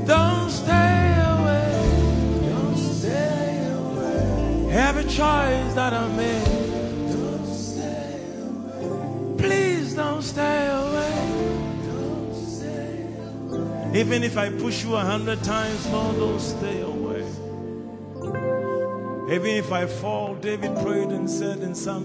Don't stay away. Don't stay away. Every choice that I made. Don't stay away. Please don't stay away. Don't stay away. Even if I push you 100 times, no, don't stay away. Even if I fall, David prayed and said in Psalm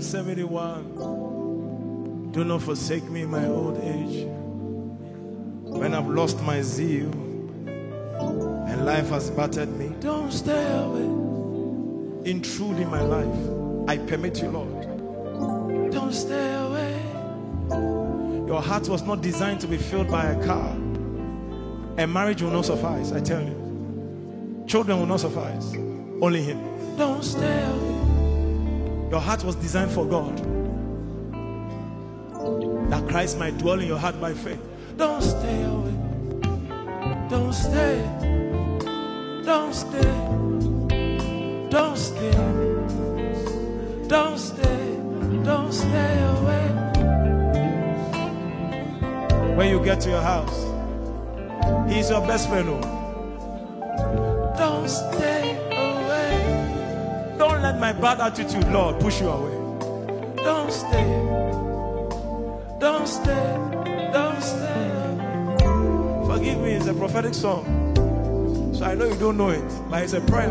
71, do not forsake me in my old age. When I've lost my zeal and life has battered me, don't stay away. Intrude in my life. I permit you, Lord. Don't stay away. Your heart was not designed to be filled by a car. A marriage will not suffice, I tell you. Children will not suffice. Only Him. Don't stay away. Your heart was designed for God. That Christ might dwell in your heart by faith. Don't stay away. Don't stay. Don't stay. Don't stay. Don't stay. Don't stay away. When you get to your house, He's your best friend. Don't stay away. Don't let my bad attitude, Lord, push you away. Don't stay. Don't stay. Don't stay. Forgive me, it's a prophetic song. So I know you don't know it, but it's a prayer.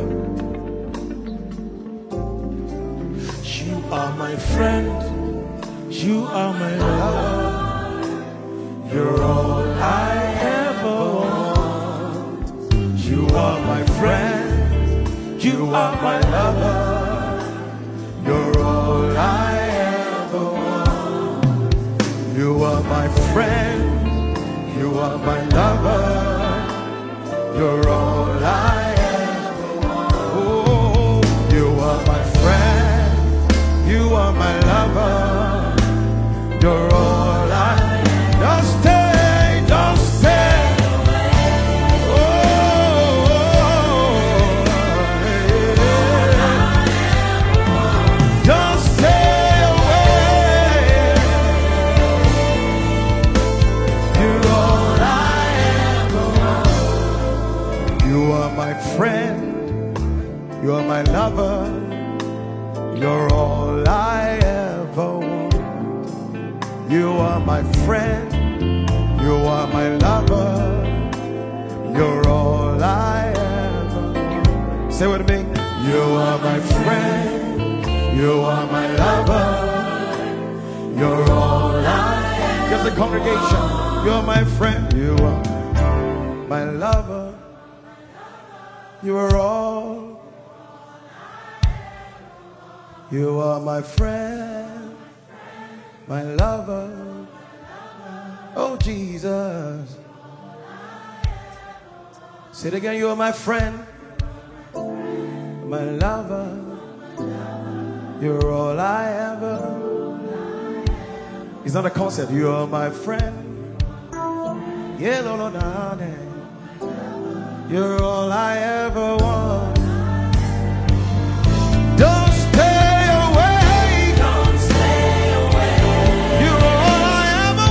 You are my friend. You are my lover. You're all I ever want. You are my friend. You are my lover. You're all I ever want. You are my friend. You are my lover. You're all I ever want. Oh, you are my friend. You are my lover. You're all I ever want. Don't stay, don't stay. Oh, don't stay away. You're all I ever want. You are my friend. You are my lover. You're all I ever want. You are my friend. You are my lover. You're all I ever want. Say with me. You are my friend. You are my lover. You're all I ever want. Just the congregation. You're my friend. You are my lover. You are all. You are my friend. My lover. Oh, Jesus. Say it again. You are my friend. My lover. You're all I ever. It's not a concert. You are my friend. Yeah, Lord, you're all I ever want. Don't stay away. Don't stay away. You're all I ever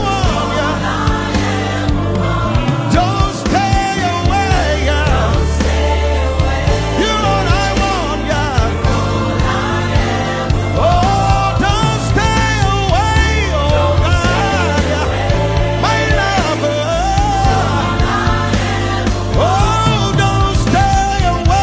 want. Don't stay away. Don't stay away. You're all I want. Oh, don't stay away. Oh, God. My lover. Oh, don't stay away.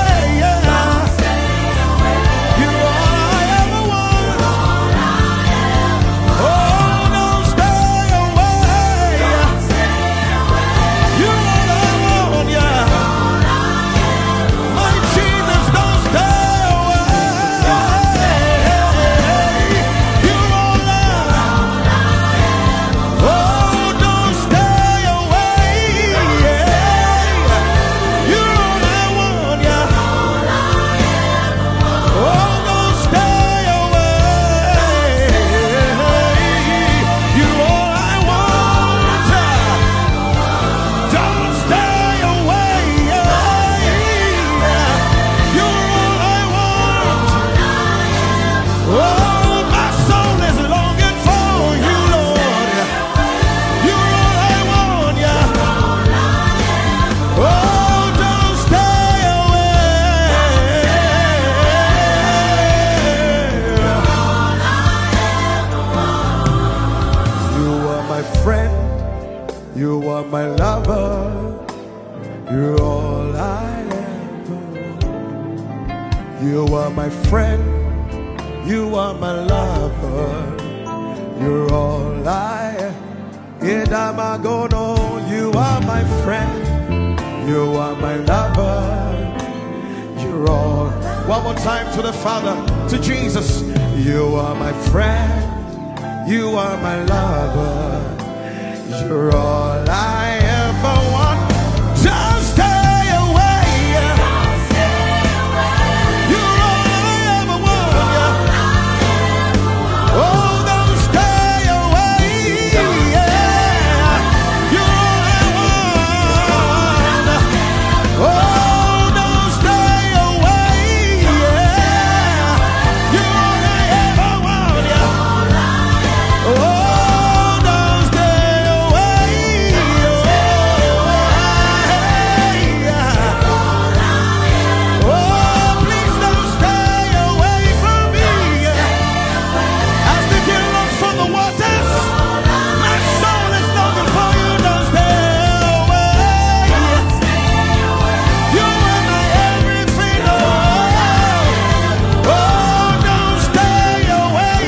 lover. You're all I ever want. You are my friend. You are my lover. You're all I ever. You are my friend. You are my lover. You're all. One more time to the Father, to Jesus. You are my friend. You are my lover. You're all I ever want. Just stay away. You're all I ever want. Oh, don't stay away. You're all I want. Oh, don't stay away. You're all I ever want. Oh, don't stay away. Oh, please don't stay away from me. As the deer looks for the waters, my soul is longing for you. Don't stay away. You are my everything. Oh, don't stay away.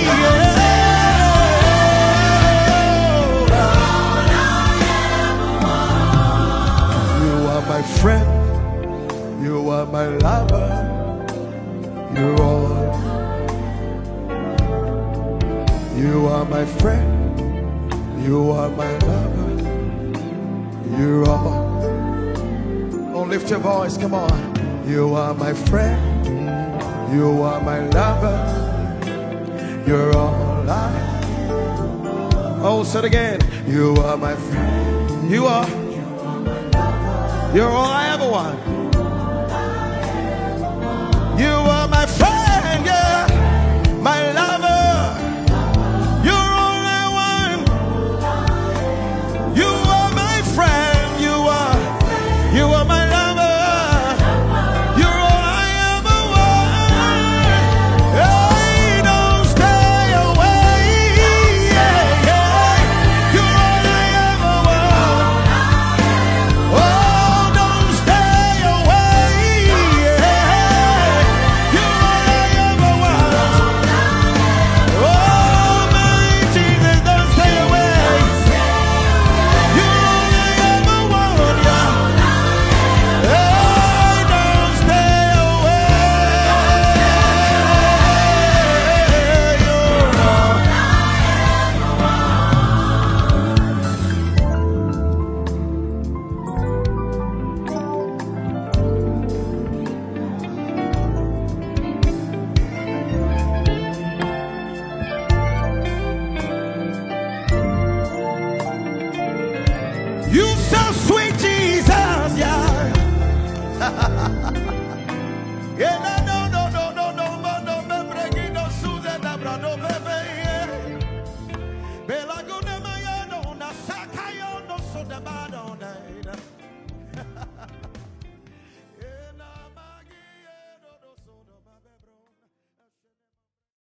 You are my friend. You are my lover. You're all. You are my friend. You are my lover. You're all. Oh, lift your voice, come on. You are my friend. You are my lover. You're all I. Oh, say it again. You are my friend. You are. You're all I ever want. You are my friend, yeah, my lover. You're all I want. You are my friend. You are my lover. You're all I ever want. Hey, don't stay away. Yeah, yeah. You're all I ever want. Oh, don't stay away. Yeah. You're all I ever want. Oh, my Jesus, don't stay away. You're all I ever want. Yeah. Hey, don't stay away. You're all. You so sweet, Jesus, yeah.